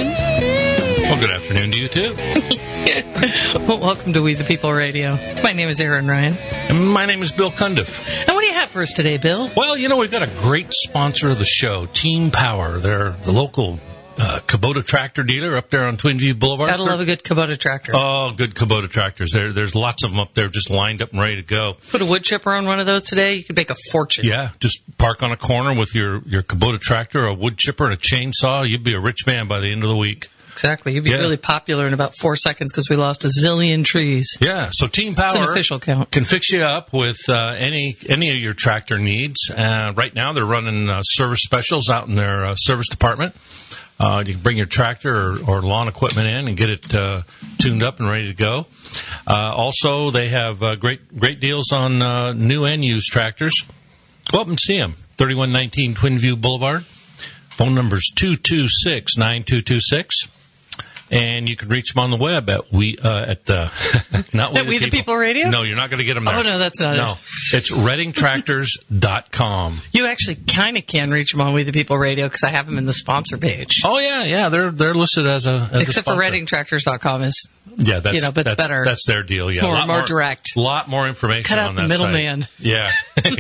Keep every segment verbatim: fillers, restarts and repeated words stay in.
Well, good afternoon to you, too. Well, welcome to We the People Radio. My name is Aaron Ryan. And my name is Bill Cundiff. And what do you have for us today, Bill? Well, you know, we've got a great sponsor of the show, Team Power. They're the local uh, Kubota tractor dealer up there on Twin View Boulevard. Gotta love a good Kubota tractor. Oh, good Kubota tractors. There, there's lots of them up there just lined up and ready to go. Put a wood chipper on one of those today, you could make a fortune. Yeah, just park on a corner with your, your Kubota tractor, a wood chipper, and a chainsaw. You'd be a rich man by the end of the week. Exactly. You'd be yeah. really popular in about four seconds because we lost a zillion trees. Yeah, so Team Power it's an official count. Can fix you up with uh, any any of your tractor needs. Uh, right now, they're running uh, service specials out in their uh, service department. Uh, you can bring your tractor or, or lawn equipment in and get it uh, tuned up and ready to go. Uh, also, they have uh, great great deals on uh, new and used tractors. Go up and see them. thirty-one nineteen Twin View Boulevard. Phone number is two two six, nine two two six. And you can reach them on the web at we uh, at the not we, the, the people. people Radio. No, you're not going to get them there. Oh no, that's not no. it. It's redding tractors dot com. You actually kind of can reach them on We the People Radio because I have them in the sponsor page. Oh yeah, yeah, they're they're listed as a as except a for redding tractors dot com is yeah, that's you know, but that's, it's better. That's their deal. Yeah, more, a lot more more direct. A lot more information. Cut out on the that middleman. Site. Yeah,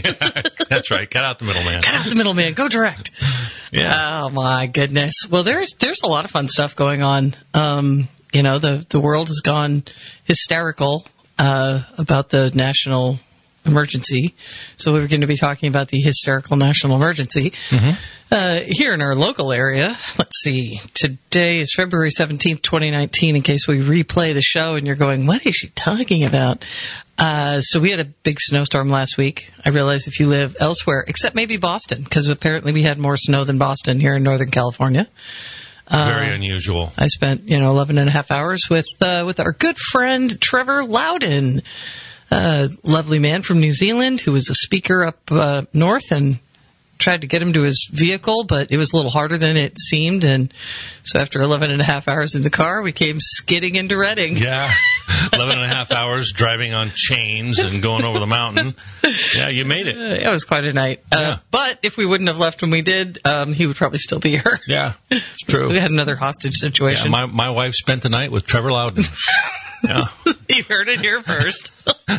that's right. Cut out the middleman. Cut out the middleman. Go direct. Yeah. Oh my goodness. Well, there's there's a lot of fun stuff going on. Um, You know, the, the world has gone hysterical uh, about the national emergency. So we're going to be talking about the hysterical national emergency. Mm-hmm. Uh, here in our local area, let's see, today is February seventeenth, twenty nineteen, in case we replay the show and you're going, what is she talking about? Uh, so we had a big snowstorm last week. I realize if you live elsewhere, except maybe Boston, because apparently we had more snow than Boston here in Northern California. Very uh, unusual. I spent, you know, eleven and a half hours with uh, with our good friend Trevor Loudon, a lovely man from New Zealand who was a speaker up uh, north, and tried to get him to his vehicle, but it was a little harder than it seemed. And so after eleven and a half hours in the car, we came skidding into Redding. Yeah. eleven and a half hours driving on chains and going over the mountain. Yeah, you made it. Uh, it was quite a night. Uh, yeah. But if we wouldn't have left when we did, um, he would probably still be here. Yeah, it's true. We had another hostage situation. Yeah, my, my wife spent the night with Trevor Loudon. Yeah. You heard it here first.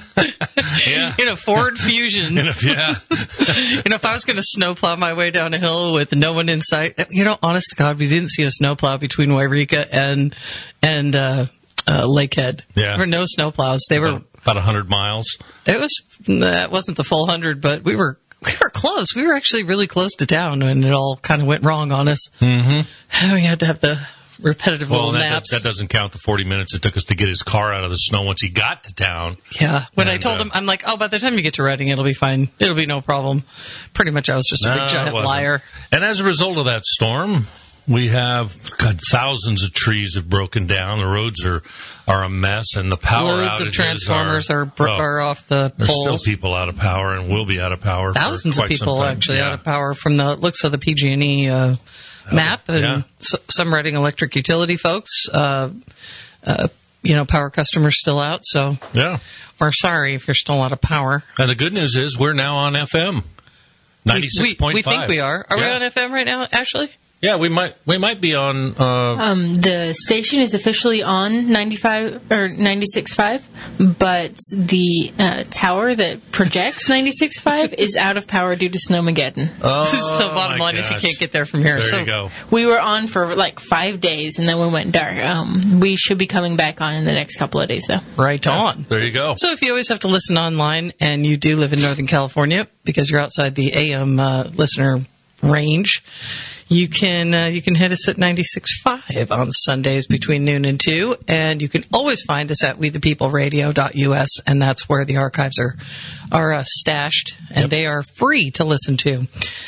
Yeah. In a Ford Fusion. In a, yeah. You know, if I was going to snowplow my way down a hill with no one in sight, you know, honest to God, we didn't see a snowplow between Wairika and and uh, uh, Lakehead. Yeah. There were no snowplows. They about, were about a hundred miles. It was that wasn't the full hundred, but we were we were close. We were actually really close to town when it all kind of went wrong on us. Mm-hmm. We had to have the repetitive well, little that, naps. That, that doesn't count the forty minutes it took us to get his car out of the snow once he got to town. Yeah. When and, I told uh, him, I'm like, oh, by the time you get to Redding, it'll be fine. It'll be no problem. Pretty much I was just a no, big giant liar. And as a result of that storm, we have God, thousands of trees have broken down. The roads are, are a mess, and the power Loads outages of transformers are, are, br- oh, are off the there's poles. still people out of power and will be out of power. Thousands for of quite some people time. actually yeah. out of power from the looks of the P G and E uh, map, and yeah. s- some Redding Electric Utility folks. Uh, uh, you know, power customers still out, so yeah, we're sorry if you're still out of power. And the good news is we're now on F M. ninety-six point five. We, we think we are. Are yeah. we on F M right now, Ashley? Yeah, we might we might be on. Uh, um, the station is officially on ninety-five or ninety-six point five, but the uh, tower that projects ninety-six point five is out of power due to Snowmageddon. oh, So bottom my line gosh. is you can't get there from here. There so you go. We were on for like five days, and then we went dark. Um, we should be coming back on in the next couple of days, though. right on. There you go. So if you always have to listen online and you do live in Northern California because you're outside the A M uh, listener range, you can uh, you can hit us at ninety-six point five on Sundays between noon and two, and you can always find us at we the people radio dot U S, and that's where the archives are are uh, stashed, and Yep. they are free to listen to.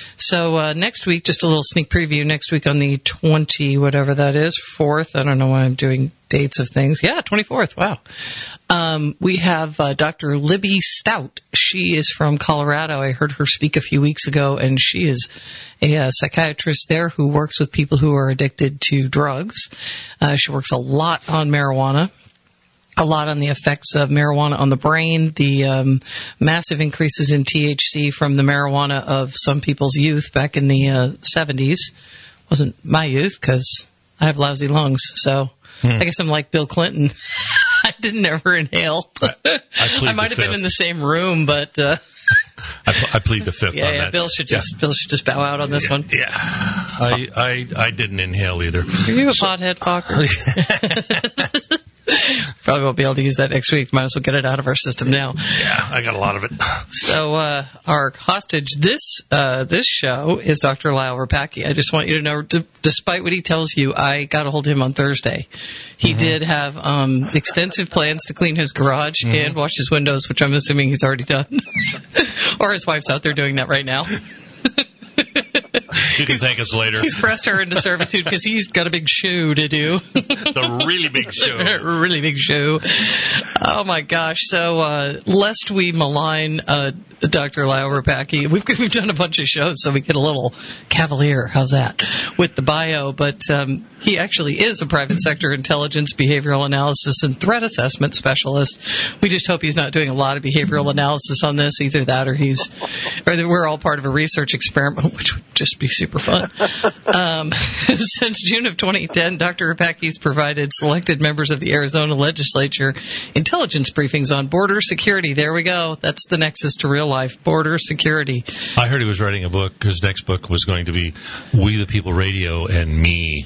So uh, next week, just a little sneak preview, next week on the twenty, whatever that is, fourth, I don't know why I'm doing dates of things. Yeah, twenty-fourth, wow. Um, we have uh, Doctor Libby Stout. She is from Colorado. I heard her speak a few weeks ago, and she is a, uh psychiatrist there who works with people who are addicted to drugs. Uh, she works a lot on marijuana, a lot on the effects of marijuana on the brain, the um, massive increases in T H C from the marijuana of some people's youth back in the uh, seventies. Wasn't my youth because I have lousy lungs, so hmm. I guess I'm like Bill Clinton. I didn't ever inhale. I, I, I might have fifth. been in the same room, but uh, I, I plead the fifth. Yeah, on yeah. that. Bill should just yeah. Bill should just bow out on this yeah, one. Yeah, I, I I didn't inhale either. Are you a so, pothead, Fokker? Probably won't be able to use that next week. Might as well get it out of our system now. Yeah, I got a lot of it. So uh, our hostage this uh, this show is Doctor Lyle Rapacki. I just want you to know, d- despite what he tells you, I got a hold of him on Thursday. He mm-hmm. did have um, extensive plans to clean his garage mm-hmm. and wash his windows, which I'm assuming he's already done. Or his wife's out there doing that right now. You can thank us later. He's pressed her into servitude because he's got a big show to do. The really big show. Really big show. Oh, my gosh. So, uh, lest we malign uh, Doctor Lyle Rapacki, we've, we've done a bunch of shows, so we get a little cavalier, how's that, with the bio. But um, he actually is a private sector intelligence, behavioral analysis, and threat assessment specialist. We just hope he's not doing a lot of behavioral analysis on this. Either that or he's, or that we're all part of a research experiment, which would just be super fun. Um, since June of twenty ten, Doctor Rapacki's provided selected members of the Arizona legislature intelligence briefings on border security. There we go. That's the nexus to real life, border security. I heard he was writing a book. His next book was going to be We the People Radio and Me.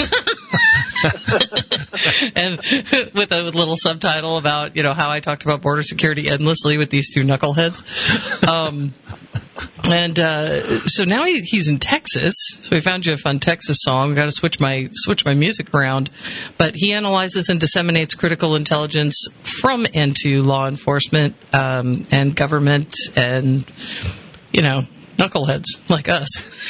And with a little subtitle about, you know, how I talked about border security endlessly with these two knuckleheads. Um, and uh, so now he, he's in Texas. So we found you a fun Texas song. Got to switch my switch my music around. But he analyzes and disseminates critical intelligence from and to law enforcement um, and government and, you know, knuckleheads like us.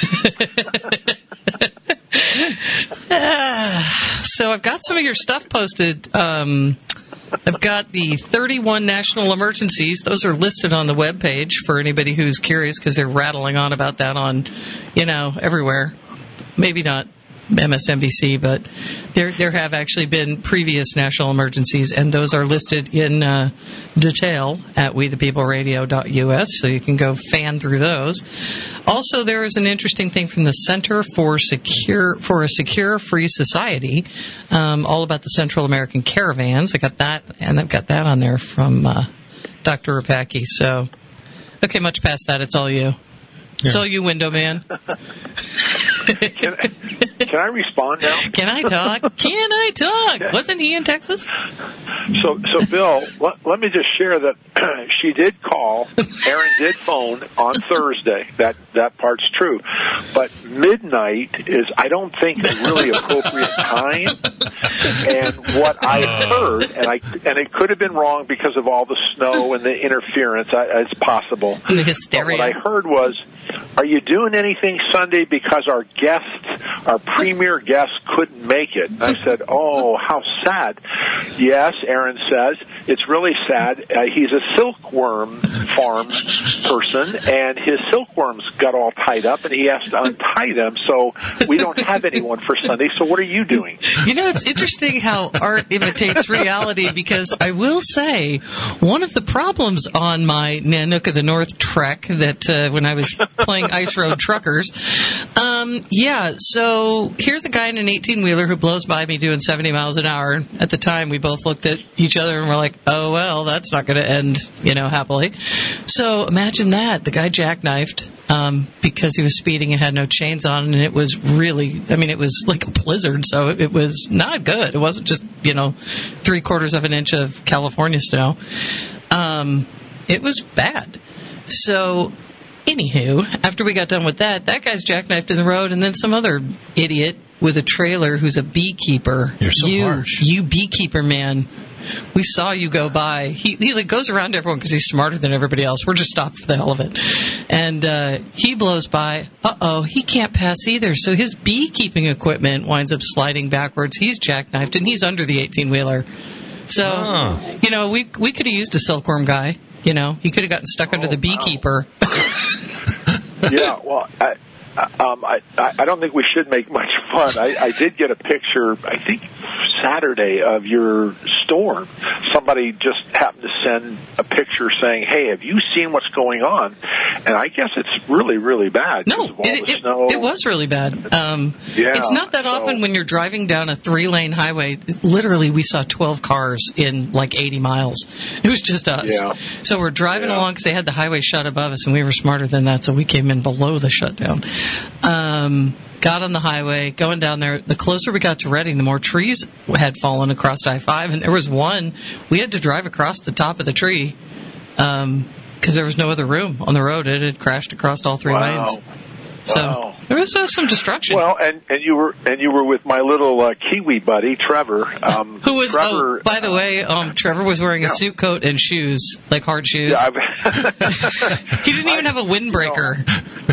uh, so I've got some of your stuff posted. Um, I've got the thirty-one national emergencies. Those are listed on the webpage for anybody who's curious because they're rattling on about that on, you know, everywhere. Maybe not M S N B C, but there there have actually been previous national emergencies, and those are listed in uh, detail at we the people radio dot U S, so you can go fan through those. Also, there is an interesting thing from the Center for Secure for a Secure Free Society, um, all about the Central American caravans. I got that, and I've got that on there from uh, Doctor Rapacki. So, okay, much past that, it's all you. Yeah. It's all you, window man. Can I, can I respond now? Can I talk? Can I talk? Wasn't he in Texas? So, so Bill, let, let me just share that she did call. Aaron did phone on Thursday. That that part's true. But midnight is, I don't think, a really appropriate time. And what I heard, and I and it could have been wrong because of all the snow and the interference. I, it's possible. And the hysteria. But what I heard was, are you doing anything Sunday because our guest, our premier guest, couldn't make it? And I said, oh, how sad. Yes, Aaron says, it's really sad. Uh, he's a silkworm farm person, and his silkworms got all tied up, and he has to untie them, so we don't have anyone for Sunday. So what are you doing? You know, it's interesting how art imitates reality, because I will say one of the problems on my Nanook of the North trek that uh, when I was playing Ice Road Truckers, um, yeah, so here's a guy in an eighteen-wheeler who blows by me doing seventy miles an hour. At the time, we both looked at each other and we're like, oh, well, that's not going to end, you know, happily. So imagine that. The guy jackknifed um, because he was speeding and had no chains on, and it was really, I mean, it was like a blizzard, so it, it was not good. It wasn't just, you know, three-quarters of an inch of California snow. Um, it was bad. So... Anywho, after we got done with that, that guy's jackknifed in the road, and then some other idiot with a trailer who's a beekeeper. You're so you, harsh. You beekeeper man. We saw you go by. He, he like goes around everyone because he's smarter than everybody else. We're just stopped for the hell of it. And uh, he blows by. Uh-oh, he can't pass either. So his beekeeping equipment winds up sliding backwards. He's jackknifed, and he's under the eighteen-wheeler. So, oh. you know, we we could have used a silkworm guy. You know, he could have gotten stuck under oh, the beekeeper. Wow. Yeah, well, I, um, I, I don't think we should make much fun. I, I did get a picture, I think, Saturday of your storm. Somebody just happened to send a picture saying, hey, have you seen what's going on? and I guess it's really, really bad. No, because of all it, the it, snow. it was really bad. Um, Yeah, it's not that so- often when you're driving down a three-lane highway. Literally, we saw twelve cars in like eighty miles. It was just us. Yeah. So we're driving Yeah. along because they had the highway shut above us, and we were smarter than that, so we came in below the shutdown. Um, got on the highway, going down there. The closer we got to Reading, the more trees had fallen across I five, and there was one. We had to drive across the top of the tree um, because there was no other room on the road. It had crashed across all three Wow. lanes. So Wow. there was uh, some destruction. Well, and, and you were and you were with my little uh, Kiwi buddy Trevor. Um, Who was? Trevor, oh, by the way, um, Trevor was wearing a yeah. suit coat and shoes, like hard shoes. Yeah, I've- He didn't even have a windbreaker.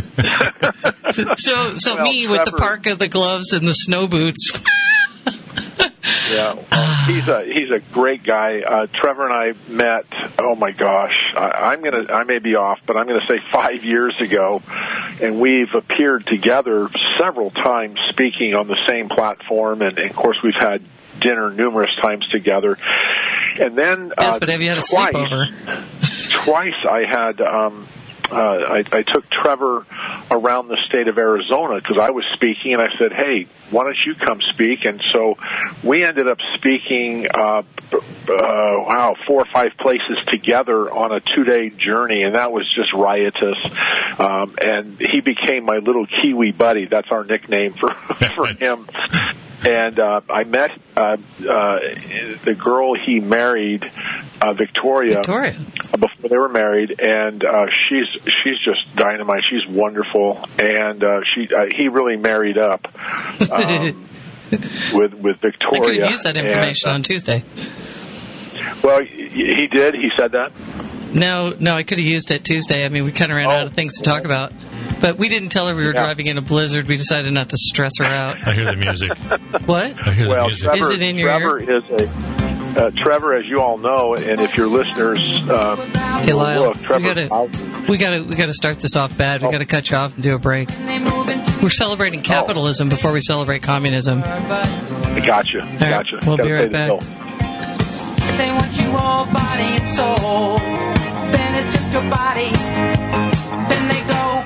so, so Well, me with the Trevor- parka, the gloves, and the snow boots. Yeah, well, he's a he's a great guy. Uh, Trevor and I met. Oh my gosh, I, I'm gonna I may be off, but I'm gonna say five years ago, and we've appeared together several times, speaking on the same platform, and, and of course we've had dinner numerous times together. And then Yes, uh, but have you had a twice, sleepover? Twice I had. Um, Uh, I, I took Trevor around the state of Arizona because I was speaking, and I said, hey, why don't you come speak? And so we ended up speaking, uh, uh, wow, four or five places together on a two-day journey, and that was just riotous. Um, and he became my little Kiwi buddy. That's our nickname for, for him. And uh, I met uh, uh, the girl he married, uh, Victoria, Victoria. before they were married, and uh, she's she's just dynamite. She's wonderful, and uh, she uh, he really married up um, with with Victoria. I could have used that information and, uh, on Tuesday. Well, he did. He said that. No, no, I could have used it Tuesday. I mean, we kind of ran Oh. out of things to talk about. But we didn't tell her we were Yeah. driving in a blizzard. We decided not to stress her out. I hear the music. What? I hear Well, the music. Trevor, Is it in your Trevor ear? is a uh, Trevor, as you all know, and if your listeners uh, Hey, Lyle, look, Trevor, we gotta, we gotta, we gotta start this off bad. We Oh. gotta cut you off and do a break. We're celebrating capitalism before we celebrate communism. gotcha, right, gotcha. we'll Gotta be pay right the back. bill. They want you all body and soul. Then it's just your body. Then they go.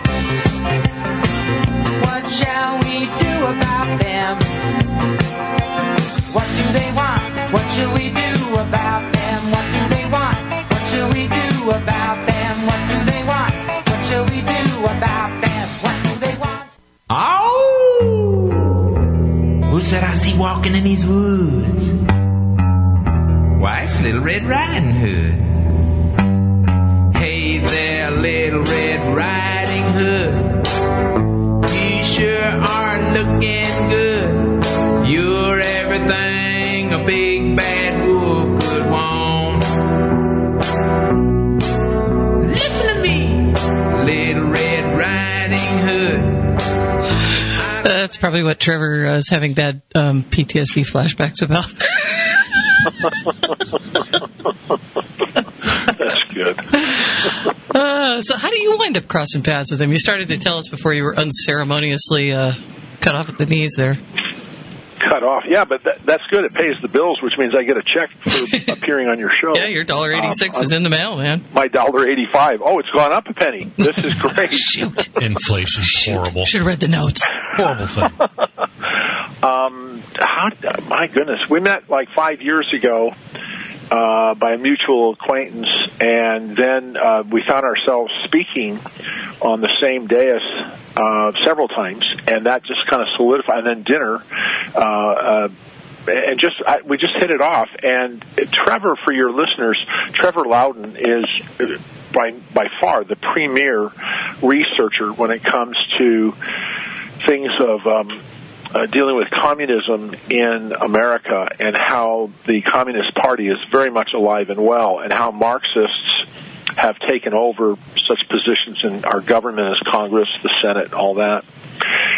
What shall we do about them? What do they want? What shall we do about them? What do they want? What shall we do about them? What do they want? What shall we do about them? What do they want? Oh! Who's that I see walking in these woods? Why, it's Little Red Riding Hood. Hey there, Little Red Riding Hood. You sure are looking good. You're everything a big bad wolf could want. Listen to me, Little Red Riding Hood. That's probably what Trevor uh, is having bad um, P T S D flashbacks about. That's good. Uh, so how do you wind up crossing paths with him? You started to tell us before you were unceremoniously uh, cut off at the knees there. Cut off, yeah, but that, that's good. It pays the bills, which means I get a check for appearing on your show. Yeah, your one dollar eighty-six Um, is in the mail, man. My one dollar eighty-five. Oh, it's gone up a penny. This is great. Shoot. Inflation's horrible. Should have read the notes. Horrible thing. Um, how, my goodness, we met like five years ago uh, by a mutual acquaintance, and then uh, we found ourselves speaking on the same dais uh, several times, and that just kind of solidified. And then dinner, uh, uh, and just I, we just hit it off. And Trevor, for your listeners, Trevor Loudon is by by far the premier researcher when it comes to things of um, uh, dealing with communism in America, and how the Communist Party is very much alive and well, and how Marxists have taken over such positions in our government as Congress, the Senate, all that.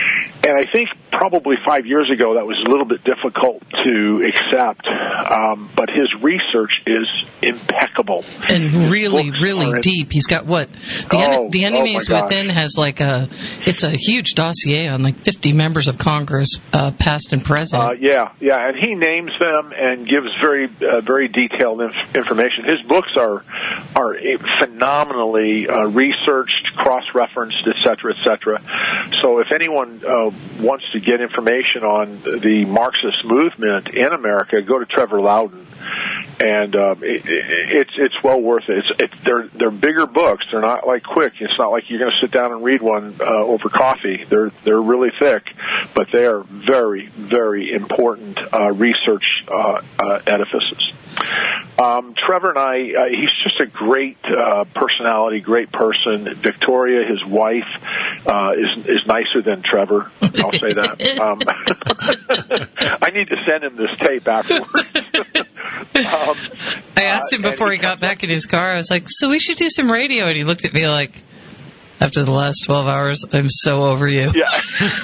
And I think probably five years ago that was a little bit difficult to accept, um, but his research is impeccable. And really, Books really are in- deep. He's got what? The, Oh, en- the oh Enemies my gosh. Within has like a, it's a huge dossier on like fifty members of Congress, uh, past and present. Uh, yeah, yeah, and he names them and gives very, uh, very detailed inf- information. His books are are phenomenally uh, researched, cross-referenced, et cetera, et cetera. So, if anyone uh, wants to get information on the Marxist movement in America, go to Trevor Loudon, and um, it, it's it's well worth it. It's, it. They're they're bigger books. They're not like quick. It's not like you're going to sit down and read one uh, over coffee. They're they're really thick, but they are very very important uh, research uh, uh, edifices. Um, Trevor and I, uh, he's just a great uh, personality, great person. Victoria, his wife, uh, is is nicer than Trevor. I'll say that. Um, I need to send him this tape afterwards. um, I asked him uh, before and he got back in his car, I was like, so we should do some radio. And he looked at me like, after the last twelve hours, I'm so over you. Yeah.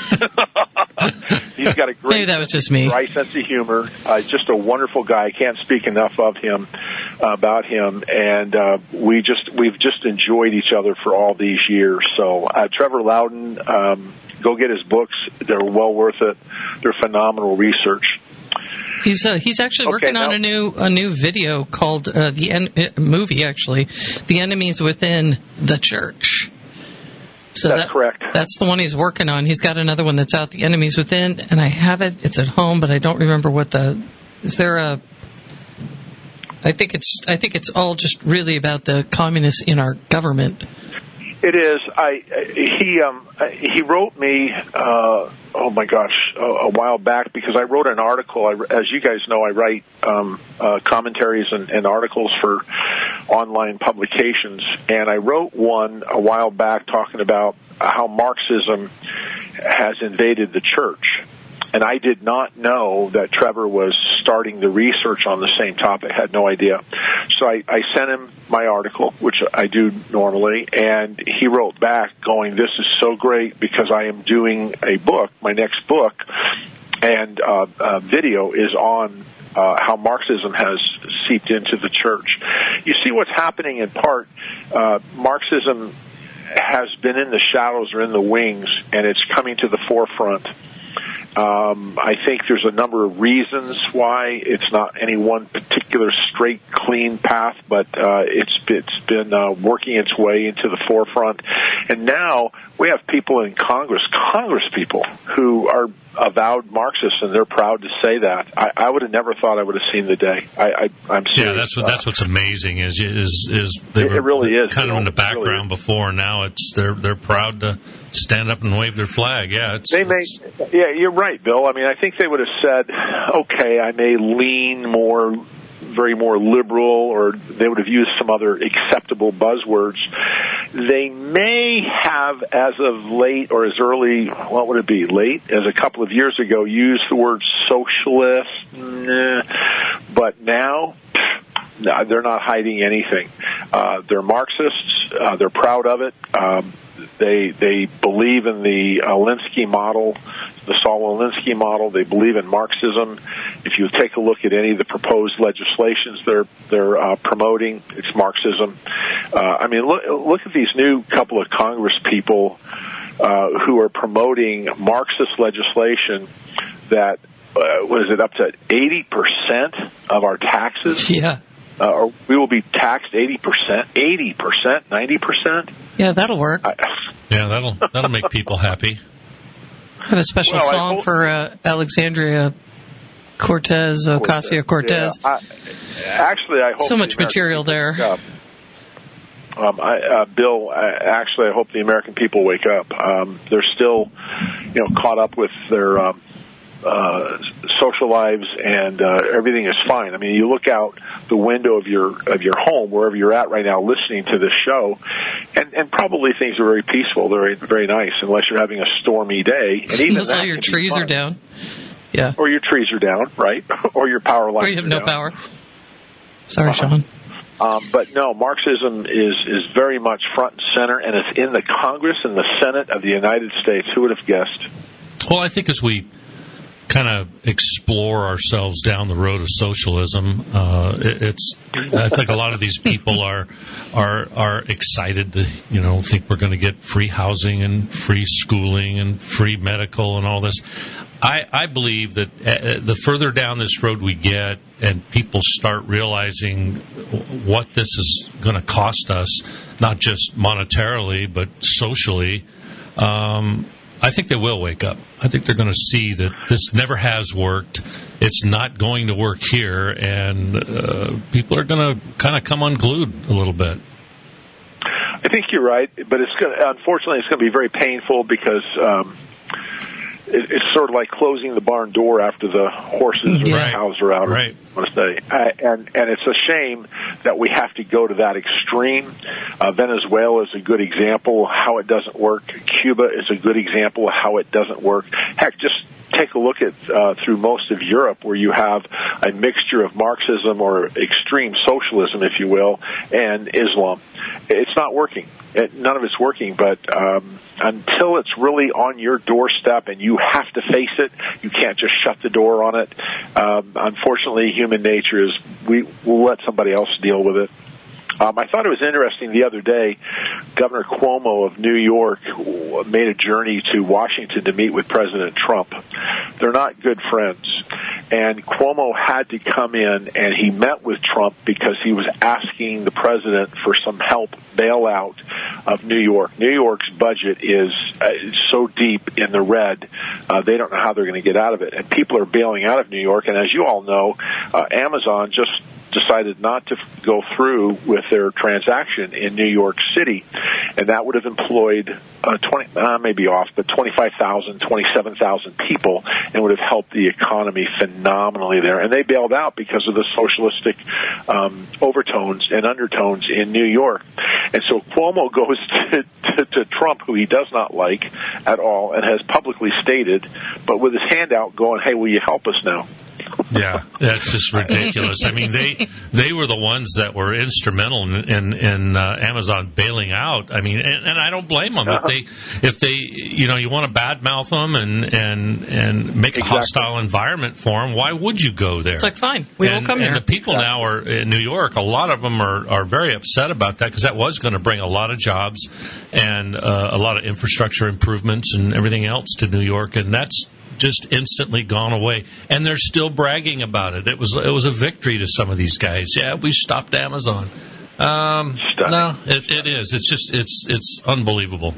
He's got a great, Maybe that was just me. dry sense of humor. Uh, just a wonderful guy. I can't speak enough of him, uh, about him, and uh, we just we've just enjoyed each other for all these years. So, uh, Trevor Loudon, um, go get his books. They're well worth it. They're phenomenal research. He's uh, he's actually Okay, working on now- a new a new video called uh, the en- uh, movie actually, The Enemies Within the Church. So That's that, correct. That's the one he's working on. He's got another one that's out, The Enemies Within, and I have it. It's at home, but I don't remember what the. Is there a? I think it's I think it's all just really about the communists in our government. It is. I he um he wrote me uh, oh my gosh a, a while back because I wrote an article. I, as you guys know, I write um, uh, commentaries and, and articles for online publications, and I wrote one a while back talking about how Marxism has invaded the church. And I did not know that Trevor was starting the research on the same topic. I had no idea. So I, I sent him my article, which I do normally, and he wrote back going, this is so great because I am doing a book, my next book, and uh, uh, video is on uh, how Marxism has seeped into the church. You see what's happening in part, uh, Marxism has been in the shadows or in the wings, and it's coming to the forefront. Um, I think there's a number of reasons why it's not any one particular straight, clean path, but uh, it's it's been uh, working its way into the forefront. And now we have people in Congress, Congress people, who are avowed Marxists, and they're proud to say that. I, I would have never thought I would have seen the day. I, I, I'm serious. Yeah, that's what that's what's amazing is is is they It- were it really is. kind of in the It really background is. before, and now it's they're they're proud to stand up and wave their flag. Yeah, it's They may, it's- yeah, you're right, Bill. I mean, I think they would have said, okay, I may lean more, very more liberal, or they would have used some other acceptable buzzwords. They may have, as of late, or as early, what would it be, late, as a couple of years ago, used the word socialist, nah. But now, no, they're not hiding anything. Uh, they're Marxists. Uh, they're proud of it. Um, they they believe in the Alinsky model, the Saul Alinsky model. They believe in Marxism. If you take a look at any of the proposed legislations they're they're uh, promoting, it's Marxism. Uh, I mean, look look at these new couple of Congress people uh, who are promoting Marxist legislation that uh, what is it up to eighty percent of our taxes. Yeah. Uh, or we will be taxed eighty percent, eighty percent, ninety percent. Yeah, that'll work. I yeah, that'll that'll make people happy. have a special Well, I song hope- for uh, Alexandria Cortez, Ocasio Cortez. Yeah, I, actually, I hope So the much American material people there. wake up. Um, I, uh, Bill, I, actually, I hope the American people wake up. Um, they're still, you know, caught up with their um, uh, social lives, and uh, everything is fine. I mean, you look out the window of your of your home, wherever you're at right now, listening to this show, and, and probably things are very peaceful. They're very nice, unless you're having a stormy day, and even Unless all that your can be trees fun. are down. Yeah. Or your trees are down, right? Or your power lines Or you have are no down. power. Sorry, Uh-huh. Sean. Um, but no, Marxism is, is very much front and center, and it's in the Congress and the Senate of the United States. Who would have guessed? Well, I think as we kind of explore ourselves down the road of socialism, uh, it, it's. I think a lot of these people are are are excited to, you know, think we're going to get free housing and free schooling and free medical and all this. I, I believe that uh, the further down this road we get, and people start realizing what this is going to cost us, not just monetarily but socially. Um, I think they will wake up. I think they're going to see that this never has worked. It's not going to work here, and uh, people are going to kind of come unglued a little bit. I think you're right, but it's going to, unfortunately it's going to be very painful because um, it, it's sort of like closing the barn door after the horses or Right. the cows are out. Right. I want to say, uh, and and it's a shame that we have to go to that extreme. Uh, Venezuela is a good example of how it doesn't work. Cuba is a good example of how it doesn't work. Heck, just take a look at uh, through most of Europe, where you have a mixture of Marxism or extreme socialism, if you will, and Islam. It's not working. It, none of it's working, but um, until it's really on your doorstep and you have to face it, you can't just shut the door on it. Um, unfortunately, human nature is we will let somebody else deal with it. Um, I thought it was interesting the other day, Governor Cuomo of New York made a journey to Washington to meet with President Trump. They're not good friends. And Cuomo had to come in, and he met with Trump because he was asking the president for some help bailout of New York. New York's budget is uh, so deep in the red, uh, they don't know how they're going to get out of it. And people are bailing out of New York. And as you all know, uh, Amazon just decided not to go through with their transaction in New York City, and that would have employed uh, twenty, uh, maybe off, but twenty-five thousand, twenty-seven thousand people, and would have helped the economy phenomenally there. And they bailed out because of the socialistic um, overtones and undertones in New York. And so Cuomo goes to, to, to Trump, who he does not like at all, and has publicly stated, but with his hand out going, hey, will you help us now? Yeah, that's just ridiculous. I mean, they they were the ones that were instrumental in in, in uh, Amazon bailing out. I mean, and, and I don't blame them uh-huh. if they if they you know you want to badmouth them and and and make exactly. a hostile environment for them. Why would you go there? It's like, fine, we and, will come and here. And the people yeah. now are in New York. A lot of them are are very upset about that because that was going to bring a lot of jobs and uh, a lot of infrastructure improvements and everything else to New York, and that's just instantly gone away, and they're still bragging about it. It was it was a victory to some of these guys. Yeah, we stopped Amazon. Um, no, it, it is. It's just it's it's unbelievable.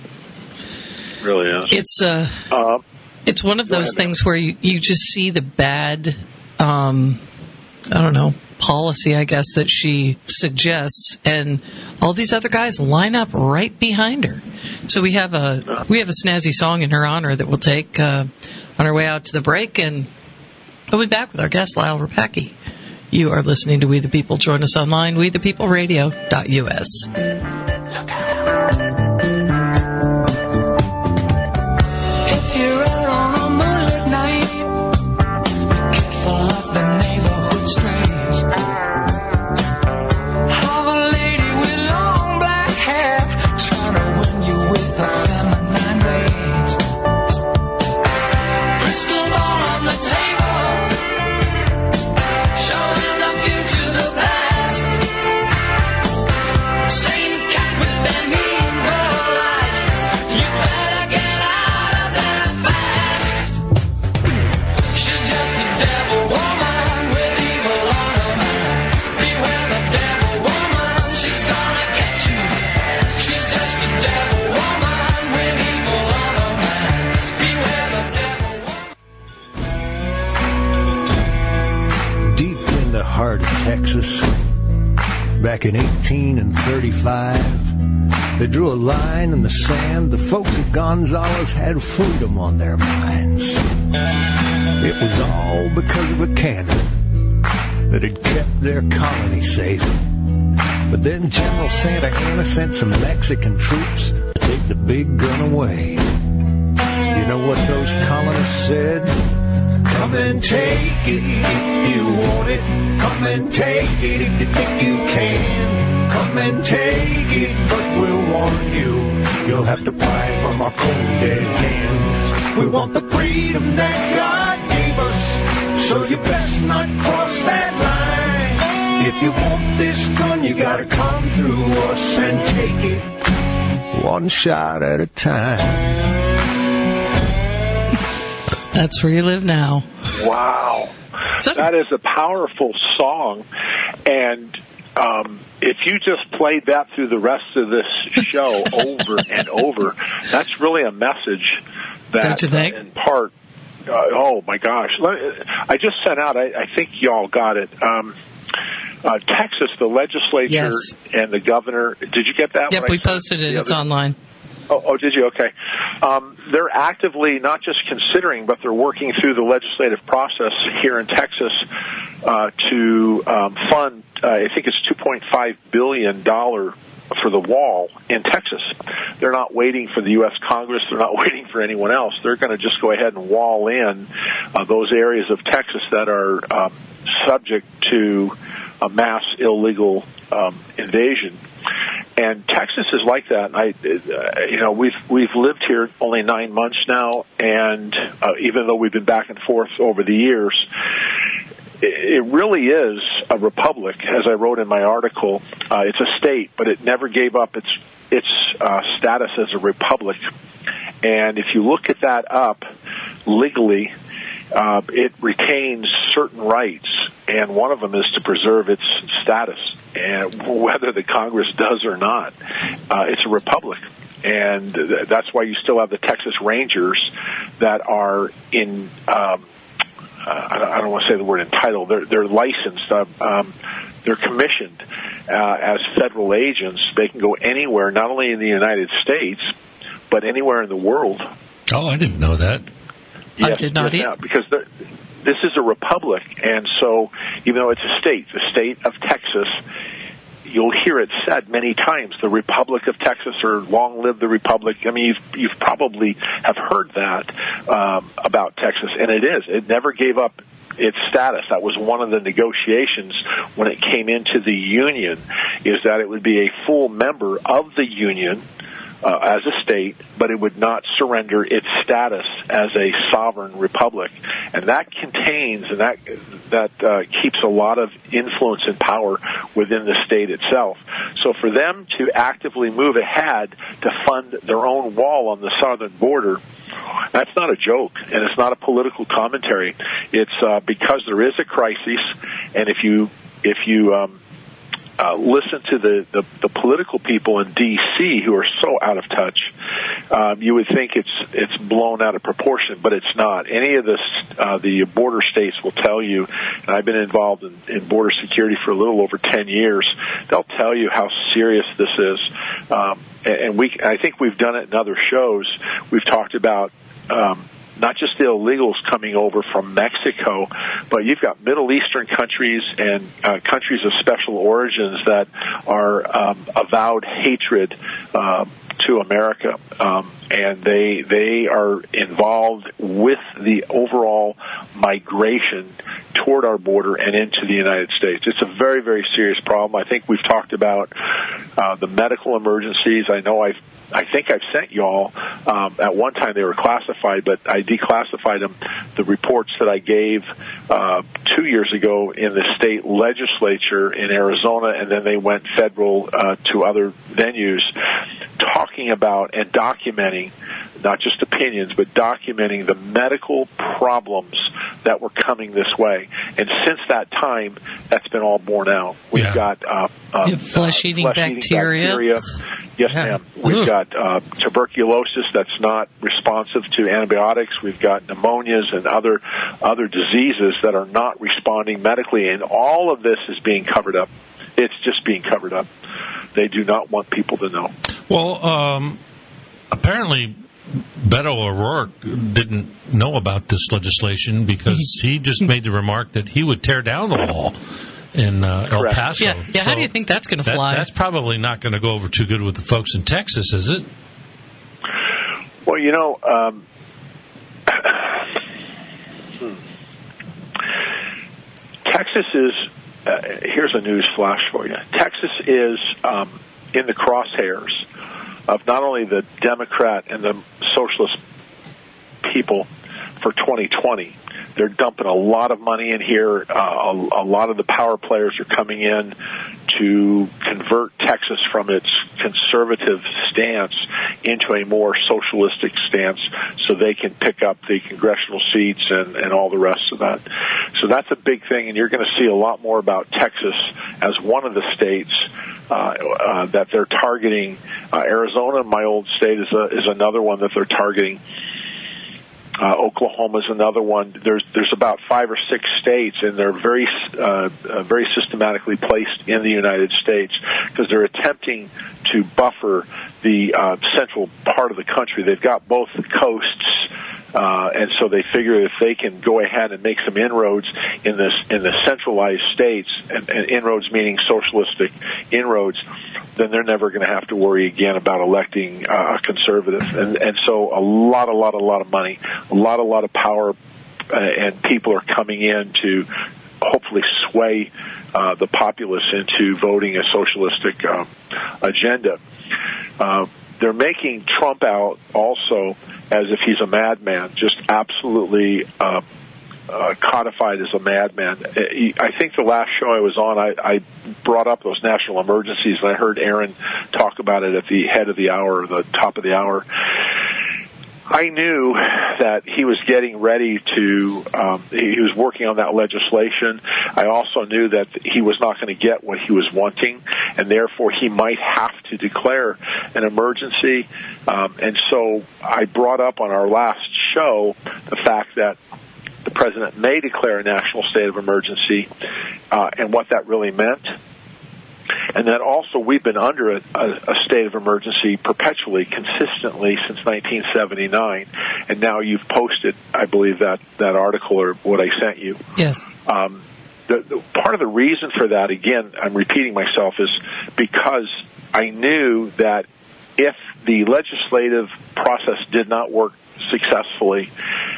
It really is. It's uh, Uh, it's one of those ahead, things where you, you just see the bad, um, I don't know, policy, I guess, that she suggests, and all these other guys line up right behind her. So we have a we have a snazzy song in her honor that we'll take uh, on our way out to the break, and we'll be back with our guest, Lyle Rapacki. You are listening to We the People. Join us online, we the people radio dot U S. Look out. Texas, back in eighteen thirty-five, they drew a line in the sand. The folks at Gonzales had freedom on their minds. It was all because of a cannon that had kept their colony safe. But then General Santa Anna sent some Mexican troops to take the big gun away. You know what those colonists said? Come and take it if you want it. Come and take it if you think you can. Come and take it, but we'll warn you, you'll have to pry from our cold dead hands. We want the freedom that God gave us, so you best not cross that line. If you want this gun, you gotta come through us and take it one shot at a time. That's where you live now. Wow. So- That is a powerful song. And um, if you just played that through the rest of this show over and over, that's really a message that, Don't you think? uh, in part, uh, oh, my gosh. Let, I just sent out, I, I think y'all got it, um, uh, Texas, the legislature Yes. and the governor. Did you get that? Yep, What I we sent posted it. the It's other- online. Oh, oh, did you? Okay. Um, they're actively not just considering, but they're working through the legislative process here in Texas uh, to um, fund, uh, I think it's two point five billion dollars for the wall in Texas. They're not waiting for the U S Congress. They're not waiting for anyone else. They're going to just go ahead and wall in uh, those areas of Texas that are um, subject to a mass illegal um, invasion. And Texas is like that. I, uh, you know, we've we've lived here only nine months now, and uh, even though we've been back and forth over the years, it, it really is a republic. As I wrote in my article, uh, it's a state, but it never gave up its its uh, status as a republic. And if you look at that up legally, uh, it retains certain rights, and one of them is to preserve its status. And whether the Congress does or not, uh, it's a republic. And th- that's why you still have the Texas Rangers that are in, um, uh, I don't want to say the word entitled, they're, they're licensed, uh, um, they're commissioned uh, as federal agents. They can go anywhere, not only in the United States, but anywhere in the world. Oh, I didn't know that. I did not yes, either. now, because the, this is a republic, and so even though it's a state, the state of Texas, you'll hear it said many times, the Republic of Texas, or long live the Republic. I mean, you've, you've probably have heard that um, about Texas, and it is. It never gave up its status. That was one of the negotiations when it came into the Union, is that it would be a full member of the Union, Uh, as a state, but it would not surrender its status as a sovereign republic, and that contains and that that uh, keeps a lot of influence and power within the state itself. So for them to actively move ahead to fund their own wall on the southern border, that's not a joke, and it's not a political commentary. It's uh, because there is a crisis, and if you if you um, Uh, listen to the, the, the political people in D C who are so out of touch. Um, you would think it's it's blown out of proportion, but it's not. Any of this, uh, the border states will tell you, and I've been involved in, in border security for a little over ten years, they'll tell you how serious this is. Um, and, and we, I think we've done it in other shows. We've talked about um, not just the illegals coming over from Mexico, but you've got Middle Eastern countries and uh, countries of special origins that are um, avowed hatred uh, to America, um, and they they are involved with the overall migration toward our border and into the United States. It's a very, very serious problem. I think we've talked about uh, the medical emergencies. I know I've I think I've sent y'all, um, at one time they were classified, but I declassified them, the reports that I gave uh, two years ago in the state legislature in Arizona, and then they went federal uh, to other venues, talking about and documenting, not just opinions, but documenting the medical problems that were coming this way. And since that time, that's been all borne out. We've Yeah. got uh, uh, Yeah, flesh-eating uh, flesh-eating bacteria. bacteria. Yes, Yeah. ma'am. We've Ugh. got uh, tuberculosis that's not responsive to antibiotics. We've got pneumonias and other other diseases that are not responding medically, and all of this is being covered up. It's just being covered up. They do not want people to know. Well, um, apparently Beto O'Rourke didn't know about this legislation because he just made the remark that he would tear down the wall in uh, El Correct. Paso. Yeah, yeah. How do you think that's going to that, fly? That's probably not going to go over too good with the folks in Texas, is it? Well, you know, um, hmm. Texas is uh, here's a news flash for you. Texas is um, in the crosshairs of not only the Democrat and the socialist people for twenty twenty. They're dumping a lot of money in here. Uh, a, a lot of the power players are coming in to convert Texas from its conservative stance into a more socialistic stance so they can pick up the congressional seats and, and all the rest of that. So that's a big thing, and you're going to see a lot more about Texas as one of the states uh, uh, that they're targeting. Uh, Arizona, my old state, is, a, is another one that they're targeting. Uh, Oklahoma is another one. There's there's about five or six states, and they're very uh, uh, very systematically placed in the United States because they're attempting to buffer the uh, central part of the country. They've got both the coasts, uh, and so they figure if they can go ahead and make some inroads in this in the centralized states, and, and inroads meaning socialistic inroads, then they're never going to have to worry again about electing uh, a conservative. And, and so a lot, a lot, a lot of money, a lot, a lot of power, uh, and people are coming in to hopefully sway uh, the populace into voting a socialistic uh, agenda. Uh, they're making Trump out also as if he's a madman, just absolutely uh, Uh, codified as a madman. I think the last show I was on, I, I brought up those national emergencies, and I heard Aaron talk about it at the head of the hour, or the top of the hour. I knew that he was getting ready to, um, he was working on that legislation. I also knew that he was not going to get what he was wanting, and therefore he might have to declare an emergency. Um, and so I brought up on our last show the fact that the president may declare a national state of emergency, uh, and what that really meant. And that also we've been under a, a, a state of emergency perpetually, consistently since nineteen seventy-nine. And now you've posted, I believe, that, that article or what I sent you. Yes. Um, the, the, part of the reason for that, again, I'm repeating myself, is because I knew that if the legislative process did not work successfully,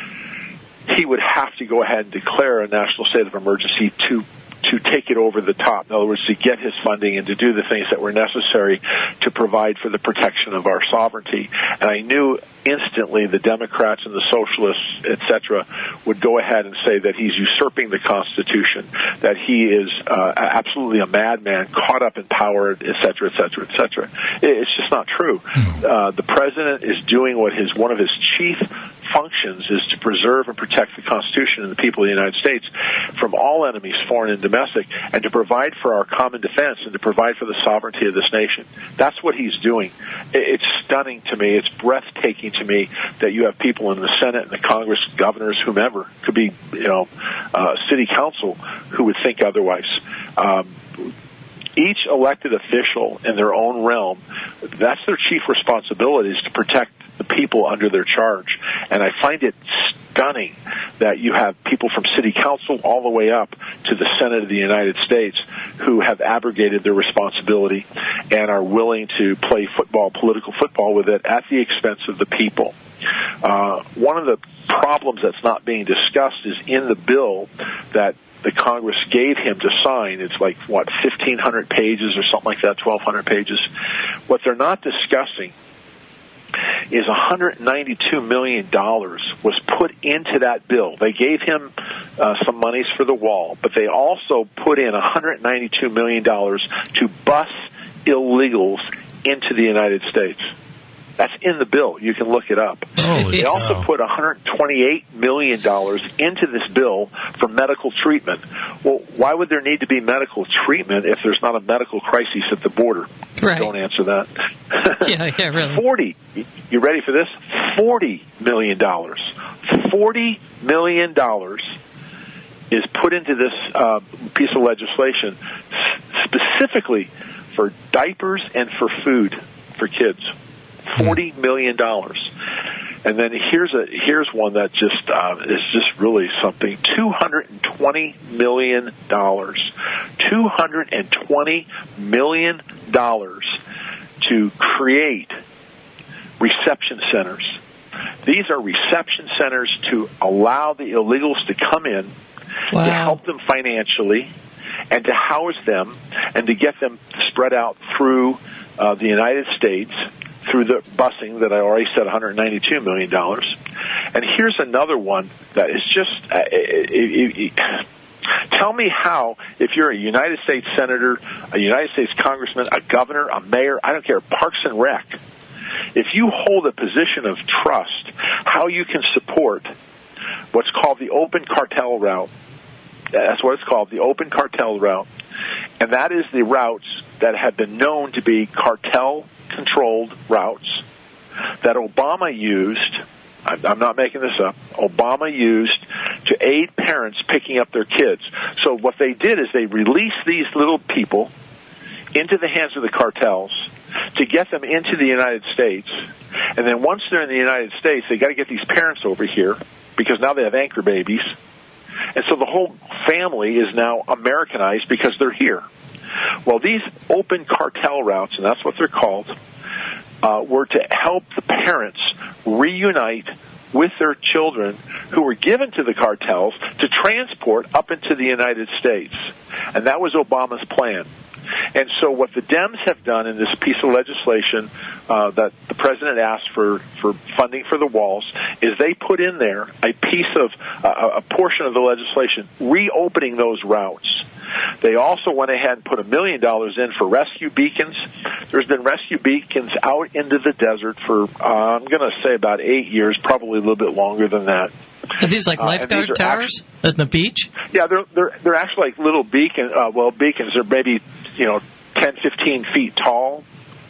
he would have to go ahead and declare a national state of emergency to to take it over the top. In other words, to get his funding and to do the things that were necessary to provide for the protection of our sovereignty. And I knew instantly the Democrats and the socialists, et cetera, would go ahead and say that he's usurping the Constitution, that he is uh, absolutely a madman, caught up in power, et cetera, et cetera, et cetera. It's just not true. Uh, the president is doing what his one of his chief functions is to preserve and protect the Constitution and the people of the United States from all enemies, foreign and domestic, and to provide for our common defense and to provide for the sovereignty of this nation. That's what he's doing. It's stunning to me. It's breathtaking to me that you have people in the Senate and the Congress, governors, whomever, could be, you know, uh, city council, who would think otherwise. Um, each elected official in their own realm, that's their chief responsibility, is to protect the people under their charge. And I find it stunning that you have people from city council all the way up to the Senate of the United States who have abrogated their responsibility and are willing to play football, political football with it at the expense of the people. Uh, one of the problems that's not being discussed is in the bill that the Congress gave him to sign. It's like, what, fifteen hundred pages or something like that, twelve hundred pages. What they're not discussing is one hundred ninety-two million dollars was put into that bill. They gave him uh, some monies for the wall, but they also put in one hundred ninety-two million dollars to bus illegals into the United States. That's in the bill. You can look it up. Holy they also cow. put one hundred twenty-eight million dollars into this bill for medical treatment. Well, why would there need to be medical treatment if there's not a medical crisis at the border? Right. Don't answer that. Yeah, yeah, really. forty. You ready for this? forty million dollars. forty million dollars is put into this uh, piece of legislation specifically for diapers and for food for kids. forty million dollars. And then here's a here's one that just uh, is just really something. two hundred twenty million dollars. two hundred twenty million dollars to create reception centers. These are reception centers to allow the illegals to come in, Wow. to help them financially, and to house them and to get them spread out through uh, the United States through the busing that I already said, one hundred ninety-two million dollars. And here's another one that is just, uh, it, it, it, tell me how, if you're a United States Senator, a United States Congressman, a governor, a mayor, I don't care, Parks and Rec, if you hold a position of trust, how you can support what's called the open cartel route. That's what it's called, the open cartel route. And that is the routes that have been known to be cartel-controlled routes that Obama used, I'm not making this up, Obama used to aid parents picking up their kids. So what they did is they released these little people into the hands of the cartels to get them into the United States. And then once they're in the United States, they got to get these parents over here because now they have anchor babies. And so the whole family is now Americanized because they're here. Well, these open cartel routes, and that's what they're called, uh, were to help the parents reunite with their children who were given to the cartels to transport up into the United States. And that was Obama's plan. And so what the Dems have done in this piece of legislation uh, that the president asked for, for funding for the walls is they put in there a piece of, uh, a portion of the legislation reopening those routes. They also went ahead and put a million dollars in for rescue beacons. There's been rescue beacons out into the desert for, uh, I'm going to say about eight years, probably a little bit longer than that. Are these like lifeguard uh, towers actually, at the beach? Yeah, they're they're they're actually like little beacon. Uh, well, beacons are maybe you know ten, fifteen feet tall,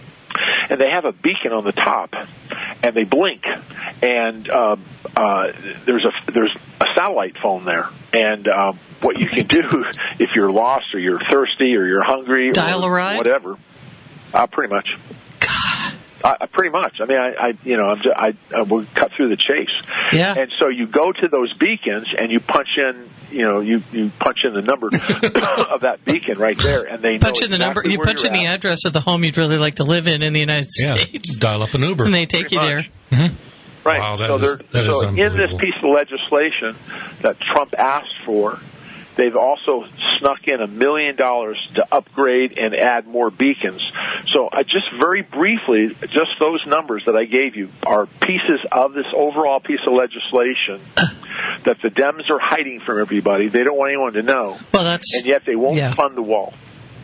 and they have a beacon on the top, and they blink. And um, uh, there's a there's a satellite phone there, and um, what you can do if you're lost or you're thirsty or you're hungry, dial or a ride, whatever. Uh, pretty much. God. Uh, pretty much. I mean, I, I you know, I'm just, I, I will cut through the chase. Yeah. And so you go to those beacons and you punch in, you know, you, you punch in the number of that beacon right there, and they punch know in the exactly number. You where punch in at. the address of the home you'd really like to live in in the United Yeah. States. Dial up an Uber, and they take Pretty you much. there. Mm-hmm. Right. Wow, that so is, they're, that is so in this unbelievable. piece of legislation that Trump asked for, they've also snuck in a million dollars to upgrade and add more beacons. So I just very briefly, just those numbers that I gave you are pieces of this overall piece of legislation that the Dems are hiding from everybody. They don't want anyone to know. Well, that's and yet they won't yeah. fund the wall.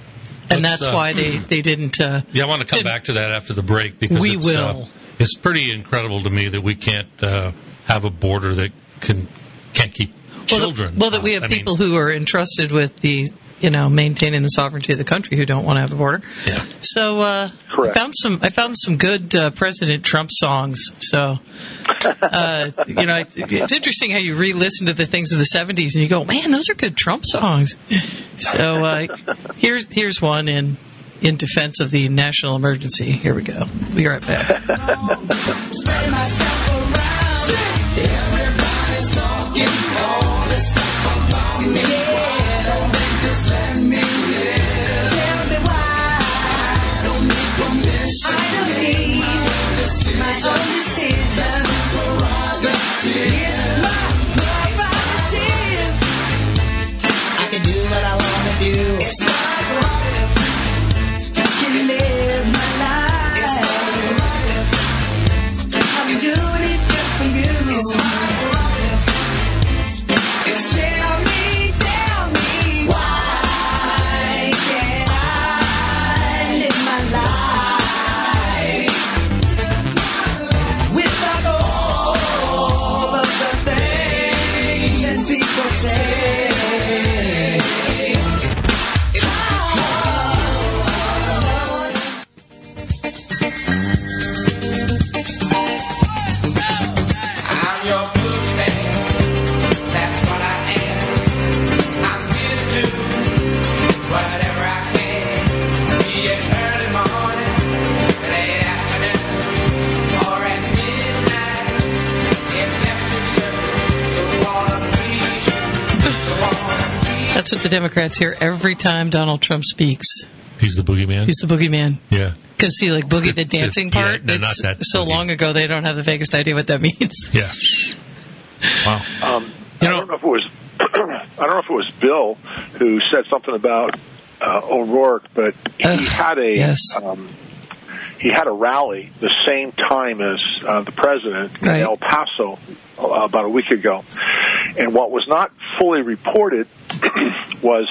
And Let's, that's uh, why they, they didn't... Uh, Yeah, I want to come back to that after the break because we it's, will. Uh, it's pretty incredible to me that we can't uh, have a border that can can't keep children. Well, the, well that we have I people mean, who are entrusted with the, you know, maintaining the sovereignty of the country who don't want to have a border. Yeah. So uh, I found some. I found some good uh, President Trump songs. So uh, you know, it's interesting how you re-listen to the things of the seventies and you go, man, those are good Trump songs. So uh, here's here's one in in defense of the national emergency. Here we go. Be right back. I can do what I want to do. It's my life. Can live my life. It's my life. I'm doing it just for you. It's my life. Tell me, tell me, why can't I live my life without all of the things that people say? I'm your boogeyman. That's what I am. I'm here to do whatever I can. Be it early morning, late afternoon, or at midnight. It's never too soon to wanna please you. To wanna please That's what the Democrats hear every time Donald Trump speaks. he's the boogeyman. He's the boogeyman. Yeah. Because, see, like Boogie the It- Dancing it- yeah, part, no, it's not that so Boogie. long ago they don't have the vaguest idea what that means. Yeah. Wow. Um, You I know- don't know if it was I don't know if it was Bill who said something about uh, O'Rourke, but he Ugh, had a yes. um, he had a rally the same time as uh, the president Right. in El Paso uh, about a week ago, and what was not fully reported was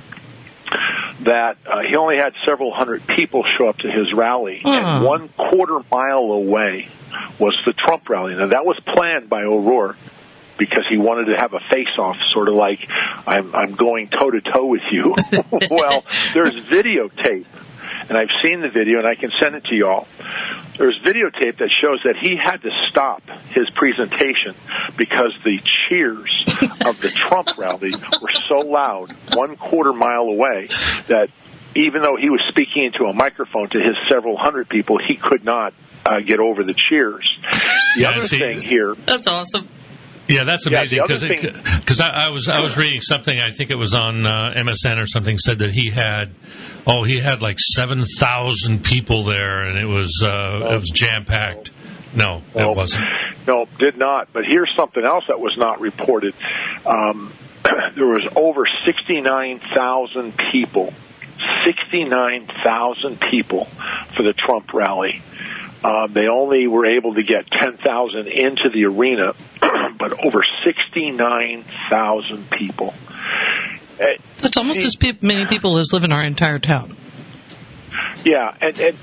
that uh, he only had several hundred people show up to his rally, Oh. and one quarter mile away was the Trump rally. Now, that was planned by O'Rourke because he wanted to have a face-off, sort of like, I'm, I'm going toe-to-toe with you. Well, there's videotape, and I've seen the video, and I can send it to y'all. There's videotape that shows that he had to stop his presentation because the cheers of the Trump rally were so loud, one quarter mile away, that even though he was speaking into a microphone to his several hundred people, he could not uh, get over the cheers. The Yeah, other see- thing here... That's awesome. Yeah, that's Yeah, amazing the other because thing- because I, I was I was reading something. I think it was on uh, M S N or something. Said that he had oh he had like seven thousand people there, and it was uh, it was jam packed. No, No, it wasn't. No, did not. But here's something else that was not reported. Um, there was over sixty-nine thousand people, sixty-nine thousand people for the Trump rally. Um, they only were able to get ten thousand into the arena, but over sixty-nine thousand people. Uh, That's almost see- as pe- many people as live in our entire town. Yeah, and, and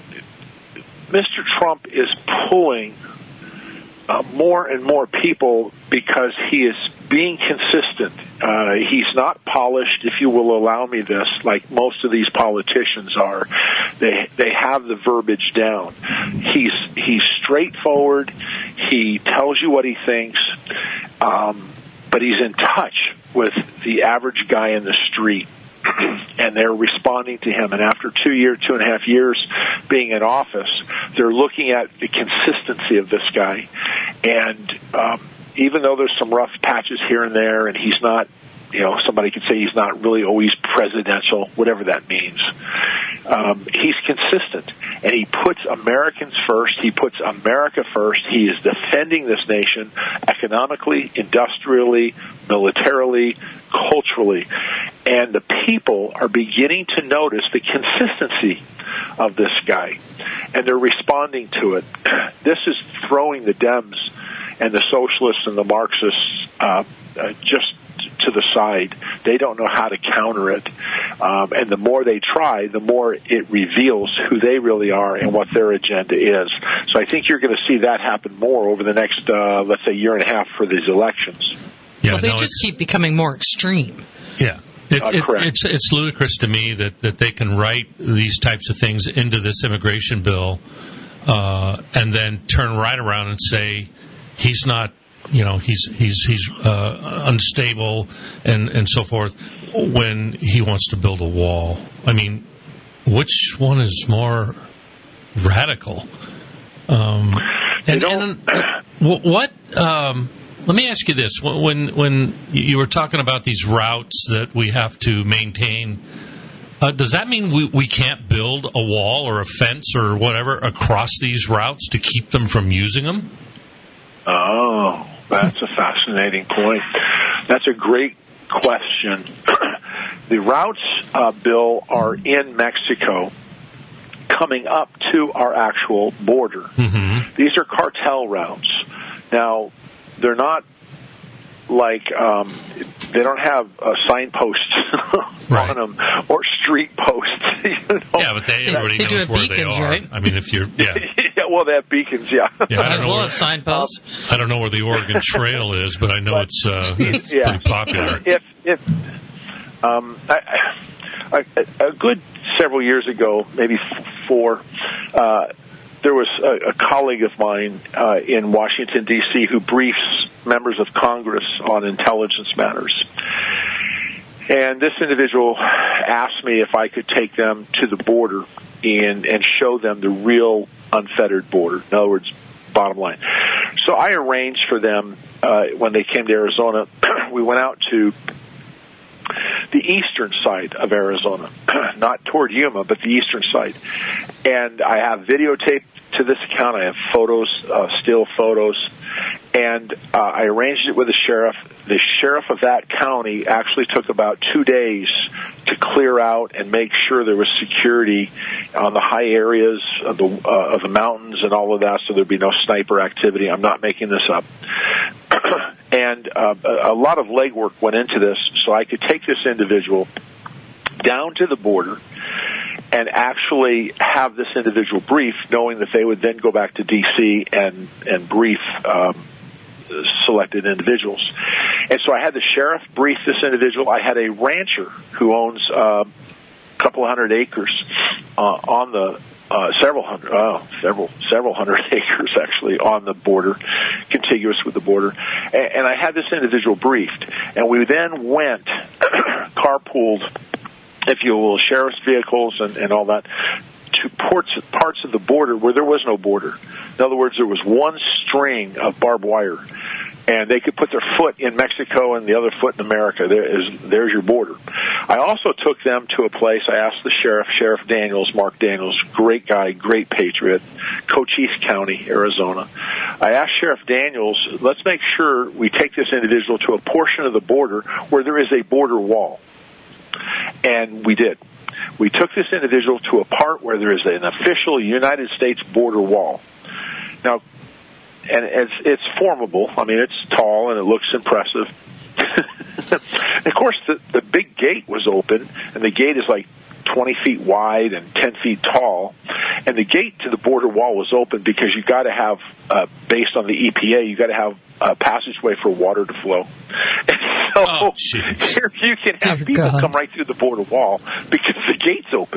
Mister Trump is pulling uh, more and more people because he is being consistent. Uh, he's not polished, if you will allow me this, like most of these politicians are. They they have the verbiage down. He's he's straightforward. He tells you what he thinks, um, but he's in touch with the average guy in the street. And they're responding to him. And after two years, two and a half years being in office, they're looking at the consistency of this guy. And um, even though there's some rough patches here and there, and he's not, you know, somebody could say he's not really always presidential, whatever that means. Um, he's consistent, and he puts Americans first. He puts America first. He is defending this nation economically, industrially, militarily, culturally. And the people are beginning to notice the consistency of this guy, and they're responding to it. This is throwing the Dems and the socialists and the Marxists uh, uh, just to the side. They don't know how to counter it. Um, and the more they try, the more it reveals who they really are and what their agenda is. So I think you're going to see that happen more over the next, uh, let's say, year and a half for these elections. Yeah, well, they no, just it's- keep becoming more extreme. Yeah. It, Uh, it, correct. it's it's ludicrous to me that, that they can write these types of things into this immigration bill uh, and then turn right around and say he's not, you know, he's he's he's uh, unstable and, and so forth when he wants to build a wall. I mean, which one is more radical? Um, and, and uh, wh- what? Um, let me ask you this: when when you were talking about these routes that we have to maintain, uh, does that mean we, we can't build a wall or a fence or whatever across these routes to keep them from using them? Oh, that's a fascinating point. That's a great question. The routes, uh, Bill, are in Mexico coming up to our actual border. Mm-hmm. These are cartel routes. Now, they're not like, um, they don't have uh, signposts Right. on them or street posts. You know? Yeah, but they, everybody They do knows have where beacons, they are. right? I mean, if you're, yeah, Yeah, well, they have beacons, yeah. yeah I As don't know well where, as signposts. I don't know where the Oregon Trail is, but I know But- it's, uh, it's Yeah. pretty popular. If if um, I, I, a good several years ago, maybe f- four, uh, there was a, a colleague of mine uh, in Washington D C who briefs members of Congress on intelligence matters. And this individual asked me if I could take them to the border and and show them the real unfettered border. In other words, bottom line. So I arranged for them uh, when they came to Arizona. We went out to the eastern side of Arizona, not toward Yuma, but the eastern side. And I have videotape to this account. I have photos, uh, still photos. And uh, I arranged it with the sheriff. The sheriff of that county actually took about two days to clear out and make sure there was security on the high areas of the uh, of the mountains and all of that, so there'd be no sniper activity. I'm not making this up. And uh, a lot of legwork went into this, so I could take this individual down to the border and actually have this individual brief, knowing that they would then go back to D C and and brief um, selected individuals. And so I had the sheriff brief this individual. I had a rancher who owns uh, a couple of hundred acres uh, on the uh, several hundred, oh, several several hundred acres actually on the border, contiguous with the border. And, and I had this individual briefed, and we then went carpooled, if you will, sheriff's vehicles and, and all that, to ports, parts of the border where there was no border. In other words, there was one string of barbed wire, and they could put their foot in Mexico and the other foot in America. There is, there's your border. I also took them to a place. I asked the sheriff, Sheriff Daniels, Mark Daniels, great guy, great patriot, Cochise County, Arizona. I asked Sheriff Daniels, let's make sure we take this individual to a portion of the border where there is a border wall. And we did. We took this individual to a part where there is an official United States border wall. Now, and it's, it's formable. I mean, it's tall and it looks impressive. And of course, the, the big gate was open, and the gate is like twenty feet wide and ten feet tall. And the gate to the border wall was open because you got to have, uh, based on the E P A, you got to have a passageway for water to flow. And so Oh, here you can have Dear people God. come right through the border wall because the gate's open.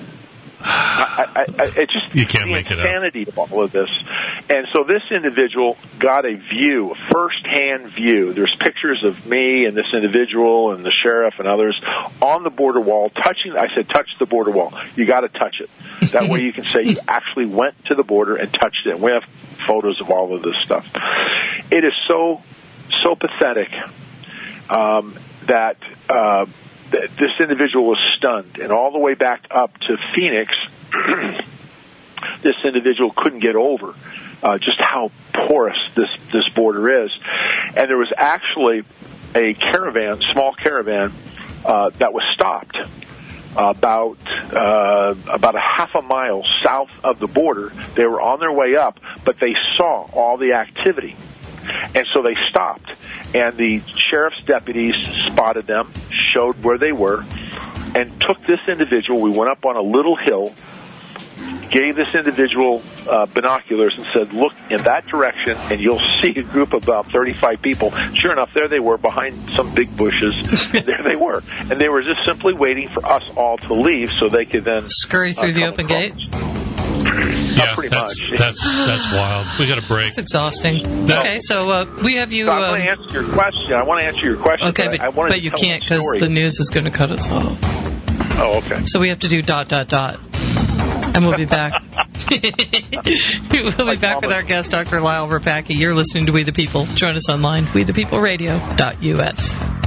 I, I, I, it just You can't the make it up. insanity of all of this. And so this individual got a view, a first-hand view. There's pictures of me and this individual and the sheriff and others on the border wall touching. I said, touch the border wall. You got to touch it. That way you can say you actually went to the border and touched it. And we have photos of all of this stuff. It is so, so pathetic um, that... Uh, this individual was stunned, and all the way back up to Phoenix, this individual couldn't get over uh, just how porous this, this border is. And there was actually a caravan, small caravan, uh, that was stopped about uh, about a half a mile south of the border. They were on their way up, but they saw all the activity. And so they stopped, and the sheriff's deputies spotted them, showed where they were, and took this individual. We went up on a little hill, gave this individual uh, binoculars and said, look in that direction, and you'll see a group of about thirty-five people. Sure enough, there they were behind some big bushes. There they were. And they were just simply waiting for us all to leave so they could then Scurry through uh, the come open across. gate? Yeah, pretty that's, much. that's that's wild. We got a break. It's exhausting. Okay, so uh, we have you... So I want um, to answer your question. I want to answer your question. Okay, but, but, I wanted but to you tell can't a because story. the news is going to cut us off. Oh, okay. So we have to do dot, dot, dot. And we'll be back. We'll be back with our guest, Doctor Lyle Rapacki. You're listening to We the People. Join us online, we the people radio dot U S.